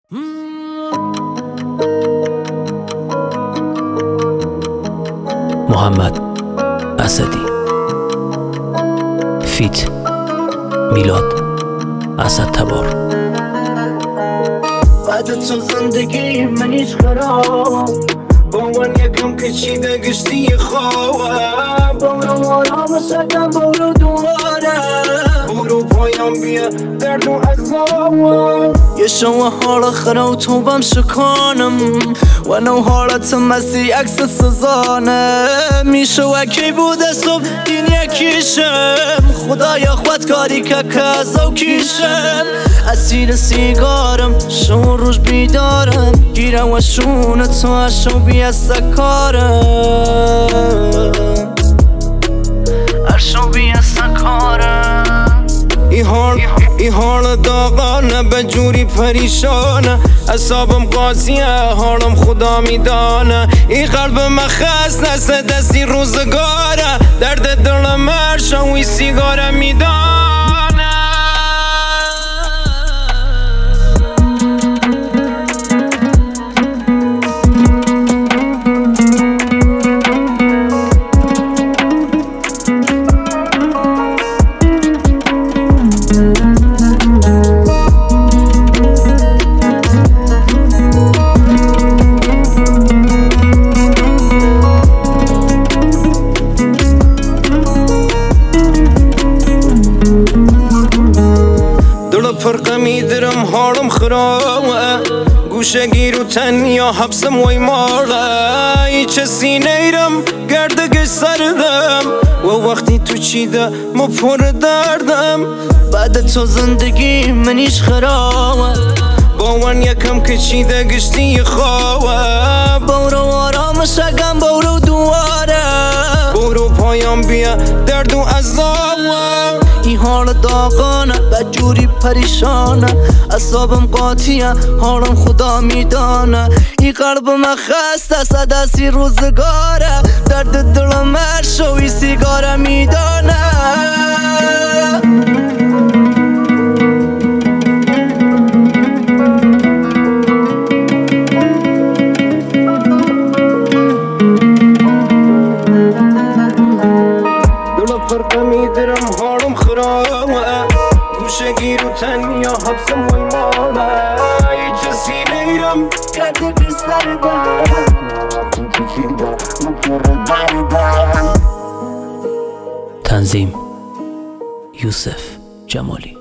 محمد اسدی فیت میلاد اسدتبار. بعد تو زندگی من هیچ خراب با من یکم کشیده گشتی خواب برو آرام سکم برو دوباره برو پایم بیا درد و عذاب یه شما حال خرا و توبم شکانم و نو حالت مسی عکس سزانه میشه وکی بوده صبح این یکیشم خدایا خودکاری که کازو کیشم اسیر سیگارم شما روش بیدارم گیرم و شونه تو اشو بیسته کارم اشو بیسته کارم این حال داغانه به جوری پریشانه اصابم قاسیه حالم خدا میدانه این قلب من خسته سه دستی روزگاره درد دلم مرشا وی سیگاره میدانه فرقه میدرم حالم خرابه گوشه گیر و تنیا حبسم وی ماله ایچه سینه ایرم گردگش سردم و وقتی تو چیده ما پر دردم بعد تو زندگی منیش خرابه با من یکم کشیده گشتی خوابه برو آرام شگم برو دواره برو پایم بیا درد و عذاب این حال داغانه بجوری پریشانه اصابم قاطیه حالم خدا میدانه این قلب من خسته صداسی روزگاره درد دلم مرشوی سیگاره میدانه فرقه میدرم حالم خرابه گوشه گیر و تنیا حبسم وی ماله ایچه سینه ایرم کرده بستر تنظیم یوسف جمالی.